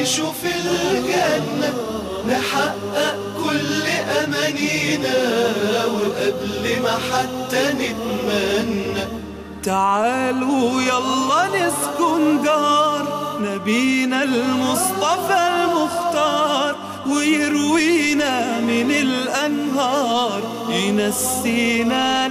نعيش في الجنة، نحقق كل أمانينا وقبل ما حتى نتمنى. تعالوا يلا نسكن جار نبينا المصطفى المختار، ويروينا من الأنهار، ينسينا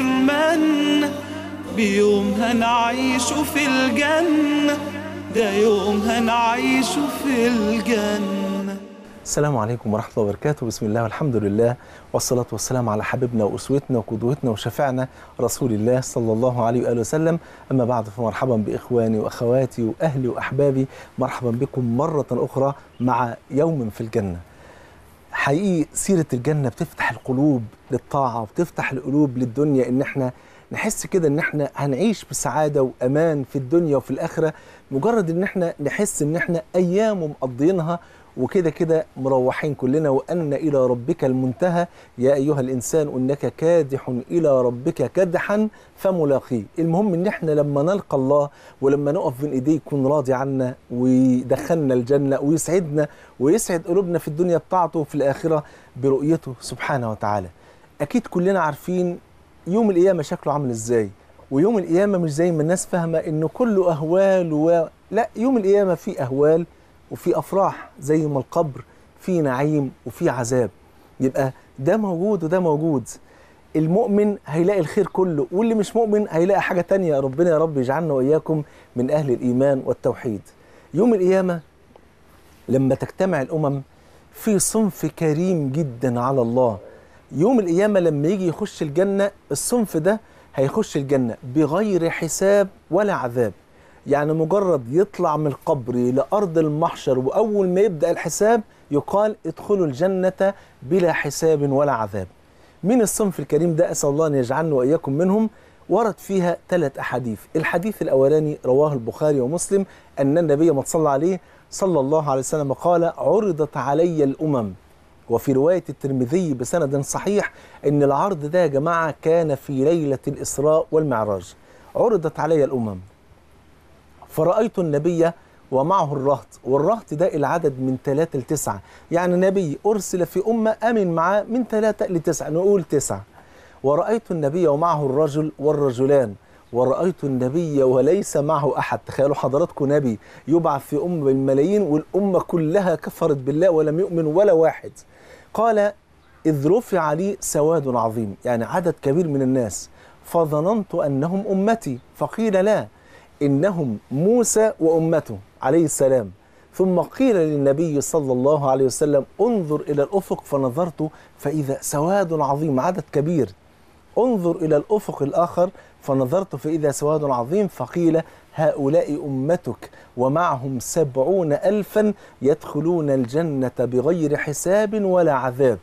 لحرمنا. بيوم هنعيش في الجنة، ده يوم هنعيش في الجنة. السلام عليكم ورحمة الله وبركاته. بسم الله والحمد لله والصلاة والسلام على حبيبنا وأسوتنا وقدوتنا وشفيعنا رسول الله صلى الله عليه وآله وسلم. أما بعد، فمرحبا بإخواني وأخواتي وأهلي وأحبابي، مرحبا بكم مرة أخرى مع يوم في الجنة. حقيقي سيرة الجنة بتفتح القلوب للطاعة وبتفتح القلوب للدنيا، إن احنا نحس كده إن احنا هنعيش بسعادة وأمان في الدنيا وفي الآخرة، مجرد إن احنا نحس إن احنا أيام مقضينها وكده كده مروحين كلنا، وأن إلى ربك المنتهى. يا أيها الإنسان إنك كادح إلى ربك كدحا فملاقيه. المهم إن احنا لما نلقى الله ولما نقف بين إيديه يكون راضي عنا ويدخلنا الجنة ويسعدنا ويسعد قلوبنا في الدنيا بطاعته وفي الآخرة برؤيته سبحانه وتعالى. أكيد كلنا عارفين يوم القيامة شكله عامل إزاي، ويوم القيامة مش زي ما الناس فاهمة إنه كله أهوال لا، يوم القيامة فيه أهوال وفي أفراح، زي ما القبر في نعيم وفي عذاب. يبقى ده موجود وده موجود. المؤمن هيلاقي الخير كله، واللي مش مؤمن هيلاقي حاجة تانية. ربنا يا رب يجعلنا وإياكم من أهل الإيمان والتوحيد. يوم القيامة لما تجتمع الأمم في صنف كريم جدا على الله. يوم القيامة لما يجي يخش الجنة، الصنف ده هيخش الجنة بغير حساب ولا عذاب. يعني مجرد يطلع من القبر لأرض المحشر وأول ما يبدأ الحساب يقال ادخلوا الجنة بلا حساب ولا عذاب. من الصنف الكريم ده أسأل الله أن يجعلنا وإياكم منهم. ورد فيها 3 أحاديث. الحديث الأولاني رواه البخاري ومسلم، أن النبي ما صلى عليه صلى الله عليه وسلم قال: عرضت علي الأمم. وفي رواية الترمذي بسند صحيح أن العرض ده يا جماعة كان في ليلة الإسراء والمعراج. عرضت علي الأمم فرأيت النبي ومعه الرهط، والرهط ده العدد من 3 ل 9، يعني نبي أرسل في أمة أمن معاه من 3 ل 9، نقول 9. ورأيت النبي ومعه الرجل والرجلان، ورأيت النبي وليس معه أحد. تخيلوا حضراتكم نبي يبعث في أمة بالملايين والأمة كلها كفرت بالله ولم يؤمن ولا واحد. قال: إذ رفع لي سواد عظيم، يعني عدد كبير من الناس، فظننت أنهم أمتي، فقيل لا، إنهم موسى وأمته عليه السلام. ثم قيل للنبي صلى الله عليه وسلم: انظر إلى الأفق، فنظرت فإذا سواد عظيم، عدد كبير. انظر إلى الأفق الآخر فنظرت فإذا سواد عظيم، فقيل: هؤلاء أمتك ومعهم 70,000 يدخلون الجنة بغير حساب ولا عذاب.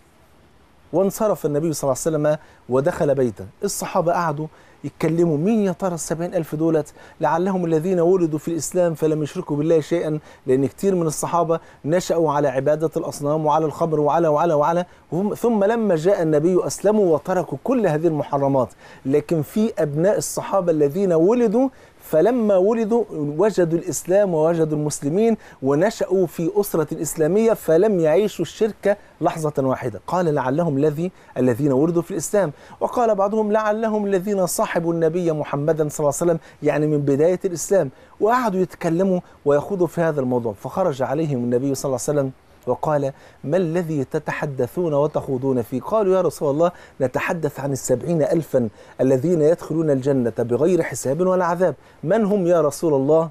وانصرف النبي صلى الله عليه وسلم ودخل بيته. الصحابة قعدوا يتكلموا: مين يا ترى 70,000 دولت؟ لعلهم الذين ولدوا في الإسلام فلم يشركوا بالله شيئا، لأن كتير من الصحابة نشأوا على عبادة الأصنام وعلى الخمر وعلى ثم لما جاء النبي أسلموا وتركوا كل هذه المحرمات. لكن في أبناء الصحابة الذين ولدوا، فلما ولدوا وجدوا الإسلام ووجدوا المسلمين ونشأوا في أسرة إسلامية فلم يعيشوا الشرك لحظة واحدة. قال: لعلهم الذين ولدوا في الإسلام. وقال بعضهم: لعلهم الذين صاحبوا النبي محمدا صلى الله عليه وسلم، يعني من بداية الإسلام. وقعدوا يتكلموا ويخوضوا في هذا الموضوع. فخرج عليهم النبي صلى الله عليه وسلم وقال: ما الذي تتحدثون وتخوضون فيه؟ قالوا: يا رسول الله نتحدث عن 70,000 الذين يدخلون الجنة بغير حساب ولا عذاب. من هم يا رسول الله؟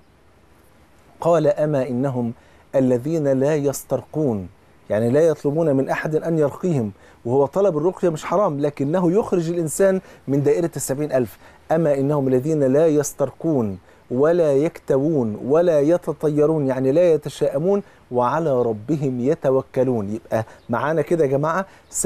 قال: أما إنهم الذين لا يسترقون، يعني لا يطلبون من أحد أن يرقيهم، وهو طلب الرقية مش حرام لكنه يخرج الإنسان من دائرة 70,000. أما إنهم الذين لا يسترقون ولا يكتوون ولا يتطيرون، يعني لا يتشائمون، وعلى ربهم يتوكلون. يبقى معانا كده يا جماعة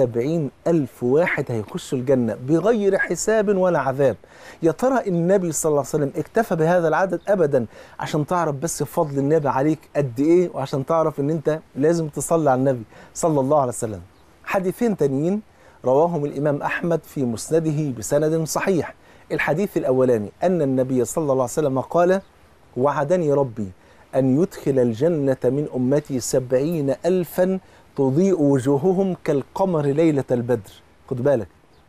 70,000 واحد هيخشوا الجنة بغير حساب ولا عذاب. يا ترى النبي صلى الله عليه وسلم اكتفى بهذا العدد؟ أبدا. عشان تعرف بس فضل النبي عليك قد إيه، وعشان تعرف إن أنت لازم تصلي على النبي صلى الله عليه وسلم. حديثين تانيين رواهم الإمام أحمد في مسنده بسند صحيح. الحديث الأولاني أن النبي صلى الله عليه وسلم قال: وعدني ربي أن يدخل الجنة من أمتي 70,000 تضيء وجوههم كالقمر ليلة البدر. خد بالك،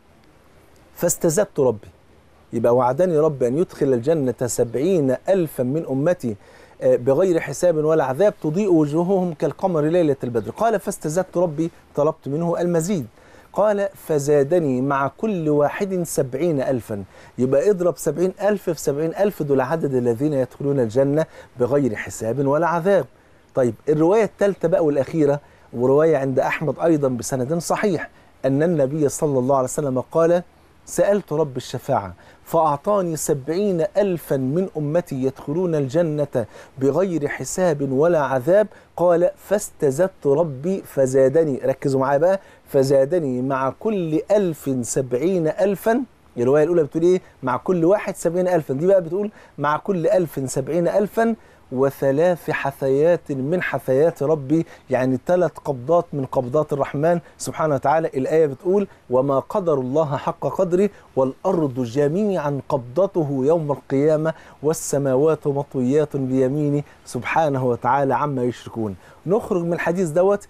فاستزدت ربي، يبقى وعدني ربي أن يدخل الجنة 70,000 من أمتي بغير حساب ولا عذاب تضيء وجوههم كالقمر ليلة البدر. قال فاستزدت ربي، طلبت منه المزيد. قال فزادني مع كل واحد 70,000. يبقى اضرب 70,000 في 70,000، دول عدد الذين يدخلون الجنة بغير حساب ولا عذاب. طيب الرواية الثالثة بقى والأخيرة، ورواية عند أحمد أيضا بسند صحيح، أن النبي صلى الله عليه وسلم قال سألت رب الشفاعة فأعطاني 70,000 من أمتي يدخلون الجنة بغير حساب ولا عذاب. قال فاستزدت ربي فزادني، ركزوا معايا بقى، فزادني مع كل 1000 70,000. الرواية الأولى بتقول إيه؟ مع كل واحد 70,000، دي بقى بتقول مع كل 1000 70,000 وثلاث حثيات من حثيات ربي، يعني 3 قبضات من قبضات الرحمن سبحانه وتعالى. الآية بتقول وما قدر الله حق قدره والأرض جميعا قبضته يوم القيامة والسماوات مطويات بيمينه سبحانه وتعالى عما يشركون. نخرج من الحديث دوت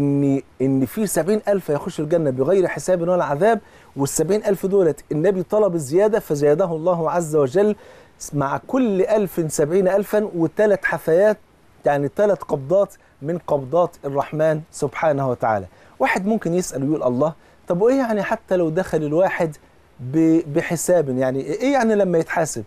إن في 70,000 يخش الجنة بغير حساب ولا عذاب، وال70,000 دولت النبي طلب الزيادة فزياده الله عز وجل مع كل 1000 70,000 و3 حثيات، يعني 3 قبضات من قبضات الرحمن سبحانه وتعالى. واحد ممكن يسأل ويقول الله، طب وإيه يعني حتى لو دخل الواحد بحساب، يعني إيه يعني لما يتحاسب؟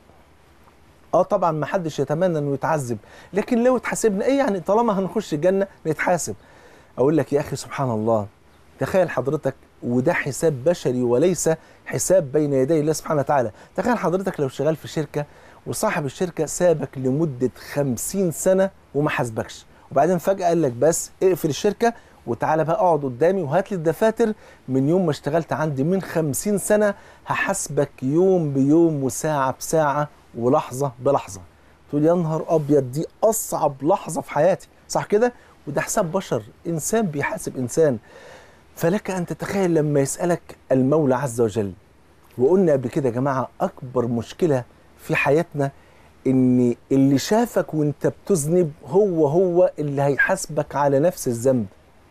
طبعا ما حدش يتمنى انه يتعذب، لكن لو اتحاسبنا ايه يعني طالما هنخش الجنة نتحاسب. اقول لك يا اخي سبحان الله، تخيل حضرتك، وده حساب بشري وليس حساب بين يدي الله سبحانه وتعالى. تخيل حضرتك لو شغال في شركة وصاحب الشركة سابك لمدة 50 سنة وما حاسبكش، وبعدين فجأة قال لك بس اقفل الشركة وتعالى بقى اقعد قدامي وهات لي الدفاتر من يوم ما اشتغلت عندي من 50 سنة، هحاسبك يوم بيوم وساعة بساعة ولحظة بلحظة. تقول يا نهار أبيض، دي أصعب لحظة في حياتي، صح كده؟ وده حساب بشر، إنسان بيحاسب إنسان. فلك أن تتخيل لما يسألك المولى عز وجل. وقلنا قبل كده يا جماعة، أكبر مشكلة في حياتنا إن اللي شافك وانت بتذنب هو اللي هيحاسبك على نفس الذنب.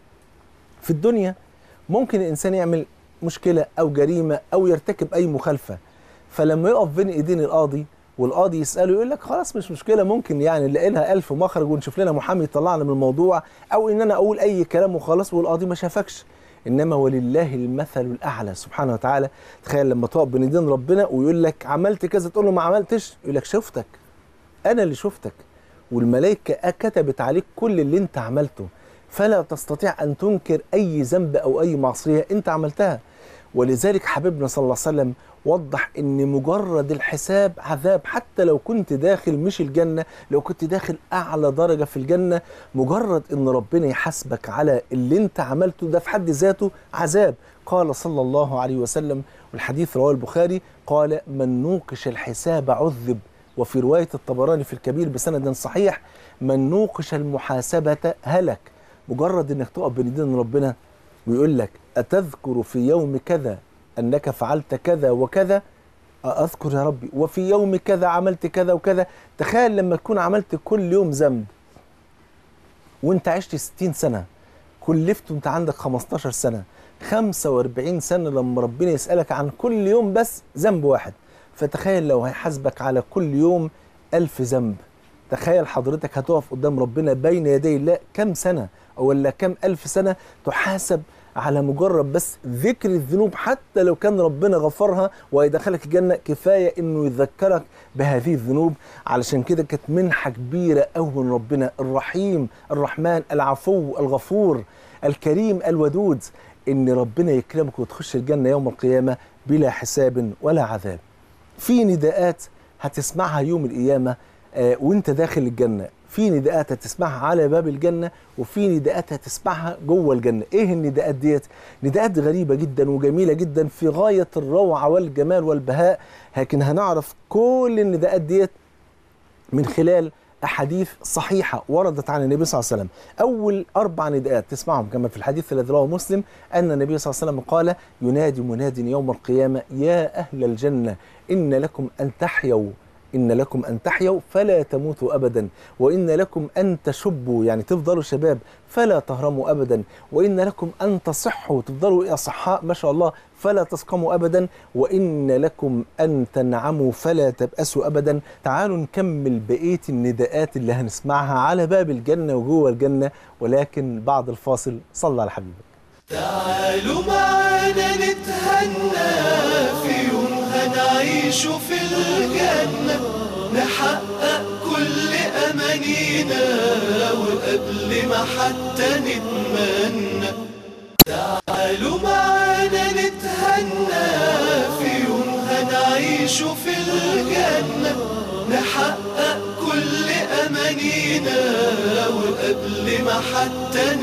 في الدنيا ممكن الإنسان يعمل مشكلة أو جريمة أو يرتكب أي مخالفة، فلما يقف بين إيدين القاضي والقاضي يسأله يقول لك خلاص مش مشكلة، ممكن يعني نلاقي لها 1000 مخرج ونشوف لنا محامي يطلعنا من الموضوع، أو إن أنا أقول أي كلام وخلاص والقاضي ما شافكش. إنما ولله المثل الأعلى سبحانه وتعالى. تخيل لما تقف بين إيدين ربنا ويقول لك عملت كذا، تقول له ما عملتش، يقول لك شفتك، أنا اللي شفتك، والملائكة كتبت عليك كل اللي أنت عملته، فلا تستطيع أن تنكر أي ذنب أو أي معصية أنت عملتها. ولذلك حبيبنا صلى الله عليه وسلم وضح ان مجرد الحساب عذاب، حتى لو كنت داخل مش الجنة، لو كنت داخل اعلى درجة في الجنة، مجرد ان ربنا يحاسبك على اللي انت عملته ده في حد ذاته عذاب. قال صلى الله عليه وسلم، والحديث رواه البخاري، قال من نوقش الحساب عذب. وفي رواية الطبراني في الكبير بسند صحيح، من نوقش المحاسبة هلك. مجرد انك تقف بين ايدين ربنا ويقول لك أتذكر في يوم كذا أنك فعلت كذا وكذا؟ أذكر يا ربي. وفي يوم كذا عملت كذا وكذا. تخيل لما تكون عملت كل يوم ذنب وانت عشت 60 سنة، كلفت وانت عندك 15 سنة، 45 سنة لما ربنا يسألك عن كل يوم بس ذنب واحد. فتخيل لو هيحاسبك على كل يوم 1000 ذنب، تخيل حضرتك هتقف قدام ربنا بين يدي الله كم سنة ولا كم 1000 سنة تحاسب على مجرد بس ذكر الذنوب. حتى لو كان ربنا غفرها ويدخلك الجنة، كفاية انه يذكرك بهذه الذنوب. علشان كده كانت منحة كبيرة قوي من ربنا الرحيم الرحمن العفو الغفور الكريم الودود، ان ربنا يكرمك وتخش الجنة يوم القيامة بلا حساب ولا عذاب. في نداءات هتسمعها يوم القيامة وانت داخل الجنة، في نداءات هتسمعها على باب الجنة، وفي نداءات هتسمعها جوه الجنة. ايه النداءات ديت؟ نداءات غريبة جدا وجميلة جدا في غاية الروعة والجمال والبهاء، لكن هنعرف كل النداءات ديت من خلال أحاديث صحيحة وردت عن النبي صلى الله عليه وسلم. أول 4 نداءات تسمعهم كما في الحديث الذي رواه مسلم، أن النبي صلى الله عليه وسلم قال: ينادي مناد يوم القيامة: يا أهل الجنة إن لكم أن تحيوا إن لكم أن تحيوا فلا تموتوا أبدا، وإن لكم أن تشبوا يعني تفضلوا شباب فلا تهرموا أبدا، وإن لكم أن تصحوا تفضلوا أصحاء ما شاء الله فلا تسقموا أبدا، وإن لكم أن تنعموا فلا تبأسوا أبدا. تعالوا نكمل بقية النداءات اللي هنسمعها على باب الجنة وجوه الجنة، ولكن بعد الفاصل صلى على حبيبك. تعالوا معانا نتهنى في يوم هنعيش في الجنة، نحقق كل أمانينا وقبل ما حتى نتمنى. تعالوا معانا نتهنى في يوم هنعيش في الجنة، نحقق كل أمانينا وقبل ما حتى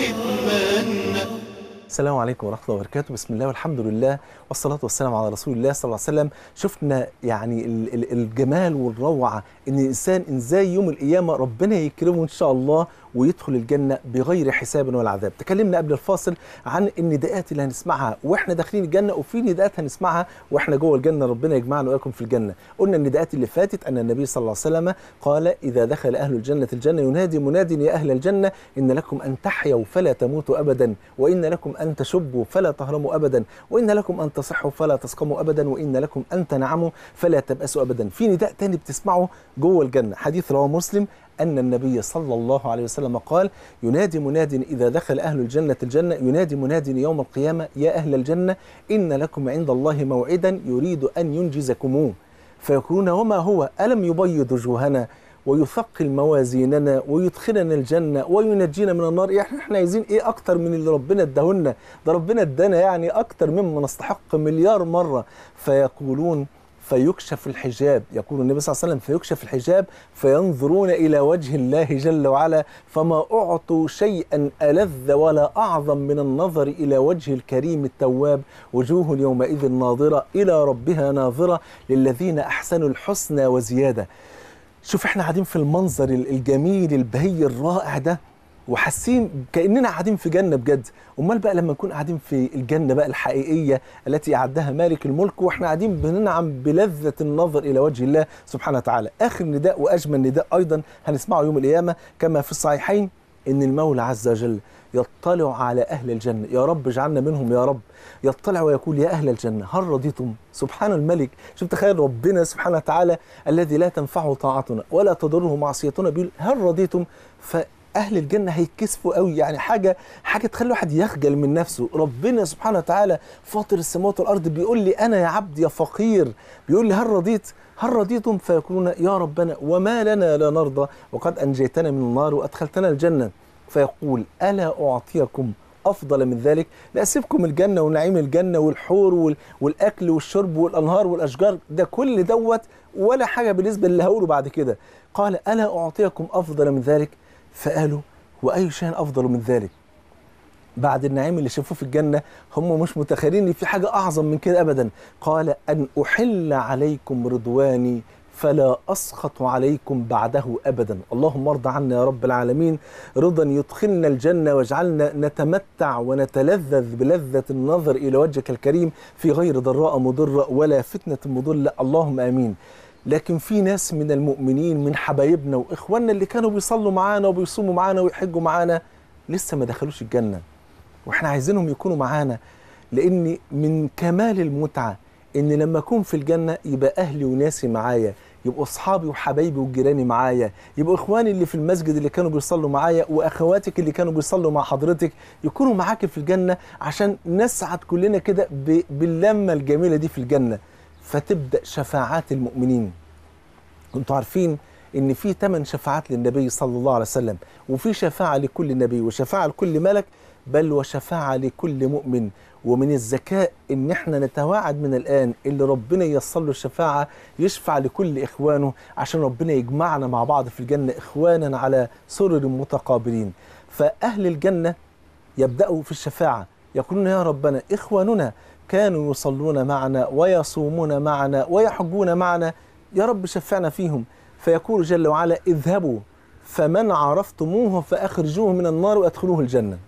نتمنى. السلام عليكم ورحمة الله وبركاته. بسم الله والحمد لله والصلاة والسلام على رسول الله صلى الله عليه وسلم. شفنا يعني الجمال والروعة إن الإنسان إزاي يوم القيامة ربنا يكرمه إن شاء الله ويدخل الجنة بغير حساب ولا عذاب. تكلمنا قبل الفاصل عن النداءات اللي هنسمعها واحنا داخلين الجنة، وفي نداءات هنسمعها واحنا جوه الجنة، ربنا يجمعنا وإياكم في الجنة. قلنا النداءات اللي فاتت أن النبي صلى الله عليه وسلم قال إذا دخل أهل الجنة الجنة ينادي مناد يا أهل الجنة إن لكم أن تحيوا فلا تموتوا أبدا، وإن لكم أن تشبوا فلا تهرموا أبدا، وإن لكم أن تصحوا فلا تسقموا أبدا، وإن لكم أن تنعموا فلا تبأسوا أبدا. في نداء تاني بتسمعه جوه الجنة، حديث رواه مسلم أن النبي صلى الله عليه وسلم قال ينادي مناد إذا دخل أهل الجنة الجنة ينادي مناد يوم القيامة يا أهل الجنة إن لكم عند الله موعدا يريد أن ينجزكموه، فيقولون وما هو ألم يبيض وجوهنا ويثقل موازيننا ويدخلنا الجنة وينجينا من النار. احنا عايزين ايه اكتر من اللي ربنا اداهولنا؟ ده ربنا ادانا يعني اكتر مما نستحق مليار مرة. فيقولون فيكشف الحجاب، يقول النبي صلى الله عليه وسلم فيكشف الحجاب فينظرون إلى وجه الله جل وعلا فما أعطوا شيئا ألذ ولا أعظم من النظر إلى وجه الكريم التواب، وجوه يومئذ ناظرة إلى ربها ناظرة للذين أحسنوا الحسنى وزيادة. شوف احنا قاعدين في المنظر الجميل البهي الرائع ده وحاسين كأننا قاعدين في جنة بجد. امال بقى لما نكون قاعدين في الجنة بقى الحقيقية التي أعدها مالك الملك واحنا قاعدين بننعم بلذة النظر إلى وجه الله سبحانه وتعالى. آخر نداء وأجمل نداء أيضا هنسمعه يوم القيامة كما في الصحيحين إن المولى عز وجل يطلع على أهل الجنة، يا رب اجعلنا منهم يا رب، يطلع ويقول يا أهل الجنة هل رضيتم؟ سبحان الملك. شوف تخيل ربنا سبحانه وتعالى الذي لا تنفعه طاعتنا ولا تضره معصيتنا بيقول هل رضيتم؟ فأهل الجنة هيتكسفوا قوي، يعني حاجة تخلي الواحد يخجل من نفسه. ربنا سبحانه وتعالى فاطر السماوات والأرض بيقول لي أنا يا عبد يا فقير، بيقول لي هل رضيت؟ هل رضيتم؟ فيقولون يا ربنا وما لنا لا نرضى وقد أنجيتنا من النار وأدخلتنا الجنة. فيقول ألا أعطيكم أفضل من ذلك؟ لا أسيبكم الجنة ونعيم الجنة والحور والأكل والشرب والأنهار والأشجار، ده كل دوت ولا حاجة بالنسبة اللي هقوله بعد كده. قال ألا أعطيكم أفضل من ذلك؟ فقالوا وأي شيء أفضل من ذلك؟ بعد النعيم اللي شافوه في الجنة هم مش متخيلين ان في حاجة أعظم من كده أبدا. قال أن أحل عليكم رضواني فلا أسخط عليكم بعده أبدا. اللهم ارضى عنا يا رب العالمين رضا يدخلنا الجنة واجعلنا نتمتع ونتلذذ بلذة النظر إلى وجهك الكريم في غير ضراء مضرة ولا فتنة مضلة، اللهم آمين. لكن في ناس من المؤمنين من حبايبنا وإخواننا اللي كانوا بيصلوا معانا وبيصوموا معانا ويحجوا معانا لسه ما دخلوش الجنة، واحنا عايزينهم يكونوا معانا، لأن من كمال المتعة إن لما أكون في الجنة يبقى أهلي وناسي معايا، يبقوا أصحابي وحبايبي وجيراني معايا، يبقوا إخواني اللي في المسجد اللي كانوا بيصلوا معايا وأخواتك اللي كانوا بيصلوا مع حضرتك يكونوا معاك في الجنة، عشان نسعد كلنا كده باللمة الجميلة دي في الجنة. فتبدأ شفاعات المؤمنين. انتوا عارفين إن في 8 شفاعات للنبي صلى الله عليه وسلم، وفي شفاعة لكل نبي وشفاعة لكل ملك، بل وشفاعة لكل مؤمن. ومن الذكاء ان احنا نتواعد من الآن اللي ربنا ييسر له الشفاعة يشفع لكل إخوانه عشان ربنا يجمعنا مع بعض في الجنة إخوانا على سرر متقابلين. فأهل الجنة يبدأوا في الشفاعة يقولون يا ربنا إخواننا كانوا يصلون معنا ويصومون معنا ويحجون معنا، يا رب شفعنا فيهم. فيقول جل وعلا اذهبوا فمن عرفتموه فأخرجوه من النار وأدخلوه الجنة.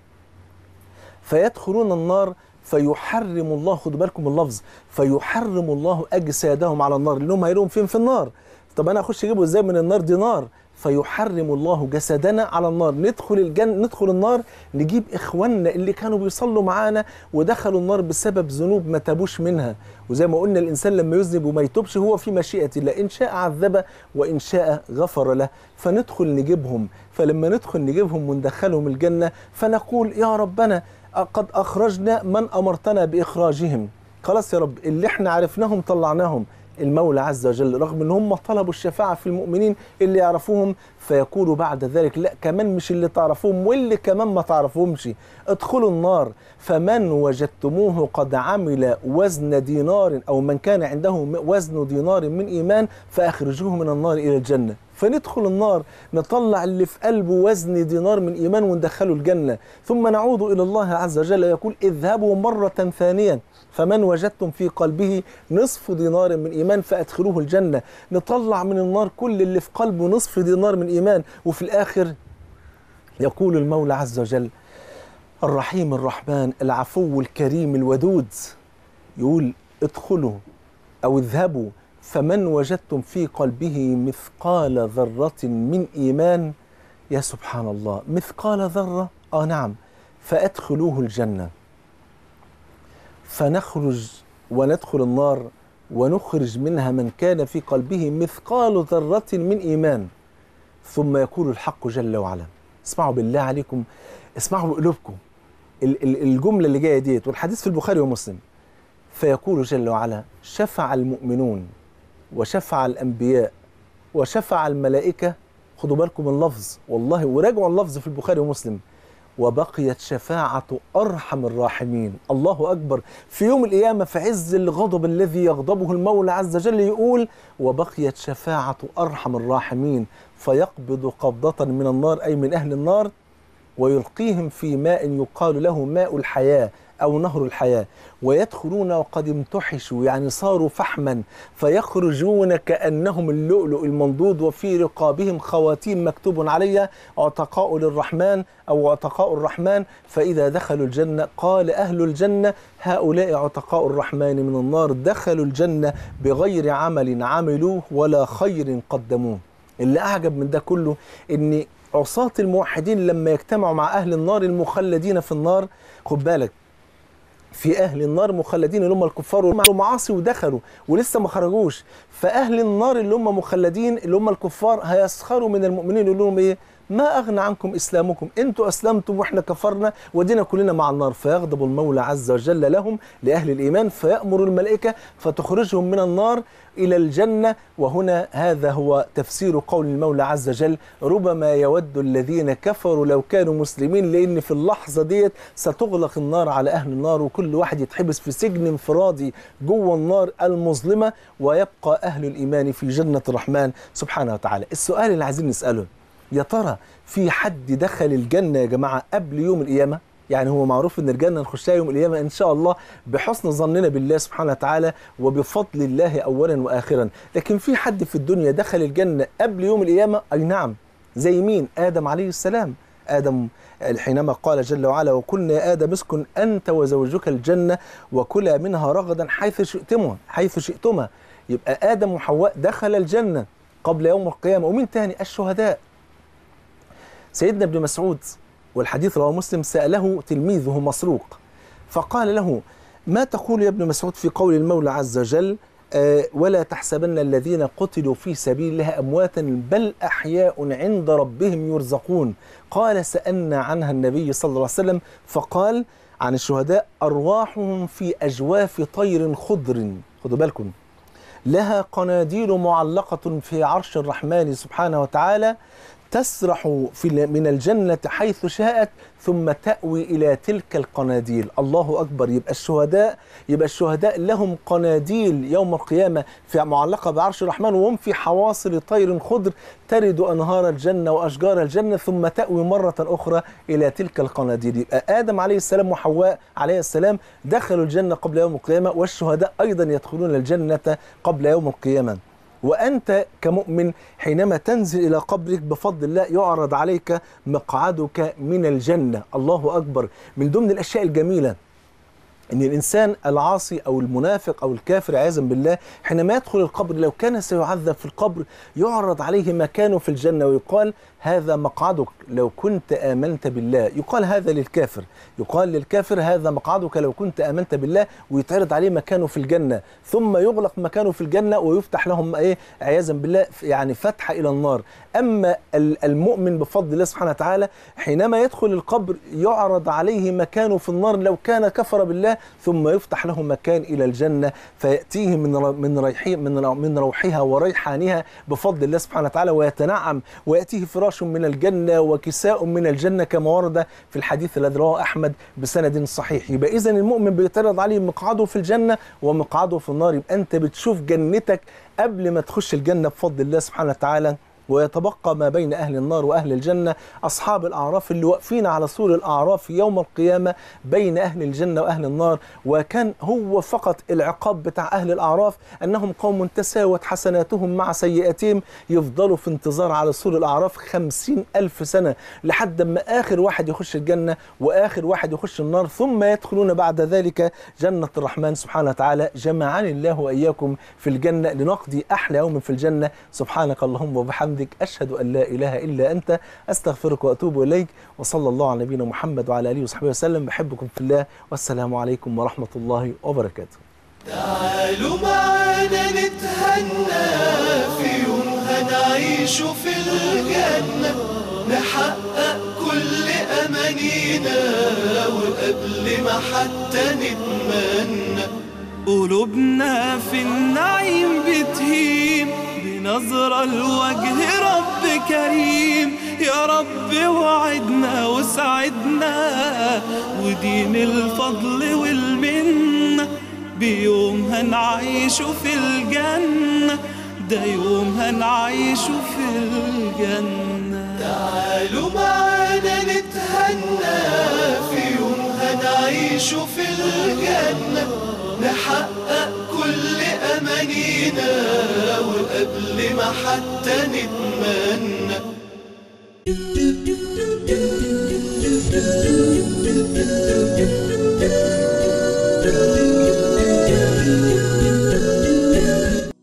فيدخلون النار فيحرم الله، خدوا بالكم اللفظ، فيحرم الله أجسادهم على النار، لأنهم هيلهم فين؟ في النار. طب أنا أخش أجيبه إزاي من النار؟ دي نار. فيحرم الله جسدنا على النار، ندخل النار نجيب إخواننا اللي كانوا بيصلوا معانا ودخلوا النار بسبب ذنوب ما تابوش منها. وزي ما قلنا الإنسان لما يذنب وما يتوبش هو في مشيئة الله، إن شاء عذبه وإن شاء غفر له. فندخل نجيبهم، فلما ندخل نجيبهم وندخلهم الجنة فنقول يا ربنا قد أخرجنا من أمرتنا بإخراجهم. خلاص يا رب اللي احنا عرفناهم طلعناهم. المولى عز وجل رغم ان هم طلبوا الشفاعة في المؤمنين اللي يعرفوهم، فيقولوا بعد ذلك لا كمان مش اللي تعرفوهم واللي كمان ما تعرفوهمش، ادخلوا النار فمن وجدتموه قد عمل وزن دينار أو من كان عنده وزن دينار من إيمان فأخرجوه من النار إلى الجنة. فندخل النار نطلع اللي في قلبه وزن دينار من إيمان وندخله الجنة، ثم نعود إلى الله عز وجل يقول اذهبوا مرة ثانية فمن وجدتم في قلبه نصف دينار من إيمان فأدخلوه الجنة. نطلع من النار كل اللي في قلبه نصف دينار من إيمان. وفي الآخر يقول المولى عز وجل الرحيم الرحمن العفو الكريم الودود، يقول ادخلوا أو اذهبوا فمن وجدتم في قلبه مثقال ذرة من إيمان. يا سبحان الله، مثقال ذرة، نعم، فأدخلوه الجنة. فنخرج وندخل النار ونخرج منها من كان في قلبه مثقال ذرة من إيمان. ثم يقول الحق جل وعلا، اسمعوا بالله عليكم، اسمعوا بقلوبكم الجملة اللي جاية ديت، والحديث في البخاري ومسلم. فيقول جل وعلا شفع المؤمنون وشفع الأنبياء وشفع الملائكة. خدوا بالكم من اللفظ والله، وراجعوا اللفظ في البخاري ومسلم. وبقيت شفاعة أرحم الراحمين. الله أكبر. في يوم القيامة في عز الغضب الذي يغضبه المولى عز وجل يقول وبقيت شفاعة أرحم الراحمين، فيقبض قبضة من النار أي من أهل النار ويلقيهم في ماء يقال له ماء الحياة أو نهر الحياة، ويدخلون وقد امتحشوا يعني صاروا فحما، فيخرجون كأنهم اللؤلؤ المنضود وفي رقابهم خواتيم مكتوب عليها عتقاء للرحمن أو عتقاء الرحمن. فإذا دخلوا الجنة قال أهل الجنة هؤلاء عتقاء الرحمن من النار، دخلوا الجنة بغير عمل عملوه ولا خير قدموه. اللي أعجب من ده كله إن عصاة الموحدين لما يجتمعوا مع أهل النار المخلدين في النار، خد بالك في أهل النار مخلدين اللي هم الكفار وعملوا معاصي ودخلوا ولسه ما خرجوش، فأهل النار اللي هم مخلدين اللي هم الكفار هيسخروا من المؤمنين يقول لهم إيه؟ ما أغنى عنكم إسلامكم، أنتوا أسلمتم وإحنا كفرنا ودينا كلنا مع النار. فيغضب المولى عز وجل لهم لأهل الإيمان فيأمر الملائكة فتخرجهم من النار إلى الجنة. وهنا هذا هو تفسير قول المولى عز وجل ربما يود الذين كفروا لو كانوا مسلمين، لأن في اللحظة ديت ستغلق النار على أهل النار وكل واحد يتحبس في سجن انفرادي جوه النار المظلمة، ويبقى أهل الإيمان في جنة الرحمن سبحانه وتعالى. السؤال اللي عايزين نسأله، يا ترى في حد دخل الجنة يا جماعة قبل يوم القيامة؟ يعني هو معروف ان الجنة نخشها يوم القيامة ان شاء الله بحسن ظننا بالله سبحانه وتعالى وبفضل الله اولا واخرا، لكن في حد في الدنيا دخل الجنة قبل يوم القيامة؟ اي نعم. زي مين؟ آدم عليه السلام. آدم حينما قال جل وعلا وقلنا يا آدم اسكن أنت وزوجك الجنة وكلا منها رغدا حيث شئتما. يبقى آدم وحواء دخل الجنة قبل يوم القيامة. ومين تاني؟ الشهداء. سيدنا ابن مسعود والحديث رواه مسلم سأله تلميذه مسروق فقال له ما تقول يا ابن مسعود في قول المولى عز وجل ولا تحسبن الذين قتلوا في سبيل الله أمواتا بل أحياء عند ربهم يرزقون. قال سألنا عنها النبي صلى الله عليه وسلم فقال عن الشهداء أرواحهم في أجواف طير خضر، خدوا بالكم، لها قناديل معلقة في عرش الرحمن سبحانه وتعالى تسرح من الجنة حيث شاءت ثم تأوي إلى تلك القناديل. الله أكبر. يبقى الشهداء لهم قناديل يوم القيامة في معلقة بعرش الرحمن وهم في حواصل طير خضر ترد أنهار الجنة وأشجار الجنة ثم تأوي مرة أخرى إلى تلك القناديل. يبقى آدم عليه السلام وحواء عليه السلام دخلوا الجنة قبل يوم القيامة، والشهداء أيضا يدخلون الجنة قبل يوم القيامة. وأنت كمؤمن حينما تنزل إلى قبرك بفضل الله يعرض عليك مقعدك من الجنة. الله أكبر. من ضمن الأشياء الجميلة ان الانسان العاصي او المنافق او الكافر عياذا بالله حينما يدخل القبر لو كان سيعذب في القبر يعرض عليه مكانه في الجنه ويقال هذا مقعدك لو كنت آمنت بالله. يقال هذا للكافر، يقال للكافر هذا مقعدك لو كنت آمنت بالله، ويتعرض عليه مكانه في الجنة، ثم يغلق مكانه في الجنة ويفتح لهم عياذا بالله يعني فتحة إلى النار. أما المؤمن بفضل الله سبحانه وتعالى حينما يدخل القبر يعرض عليه مكانه في النار لو كان كفر بالله، ثم يفتح له مكان إلى الجنة فيأتيه من روحها وريحانها بفضل الله سبحانه وتعالى ويتنعم، ويأتيه فراش من الجنة وكساء من الجنة كما ورد في الحديث الذي رواه أحمد بسند صحيح. يبقى إذن المؤمن بيتعرض عليه مقعده في الجنة ومقعده في النار، يبقى أنت بتشوف جنتك قبل ما تخش الجنة بفضل الله سبحانه وتعالى. ويتبقى ما بين أهل النار وأهل الجنة أصحاب الأعراف اللي واقفين على سور الأعراف يوم القيامة بين أهل الجنة وأهل النار. وكان هو فقط العقاب بتاع أهل الأعراف أنهم قوم تساوت حسناتهم مع سيئاتهم، يفضلوا في انتظار على سور الأعراف 50,000 سنة لحد ما آخر واحد يخش الجنة وآخر واحد يخش النار، ثم يدخلون بعد ذلك جنة الرحمن سبحانه وتعالى. جمعني الله وإياكم في الجنة لنقضي أحلى يوم في الجنة. سبحانك اللهم وبحمدك، أشهد أن لا إله إلا أنت، أستغفرك وأتوب إليك، وصلى الله على نبينا محمد وعلى آله وصحبه وسلم. بحبكم في الله، والسلام عليكم ورحمة الله وبركاته. تعالوا معانا نتهنى في يوم هنعيش في الجنة، نحقق كل أمانينا وقبل ما حتى نتمنى. قلوبنا في النعيم بتهيم بنظرة لوجه رب كريم، يا رب وعدنا وسعدنا ودين الفضل والمنة، بيوم هنعيش في الجنة، ده يوم هنعيش في الجنة. تعالوا معانا نتهنى في يوم هنعيش في الجنة، نحقق كل أمانينا وقبل ما حتى نتمنى.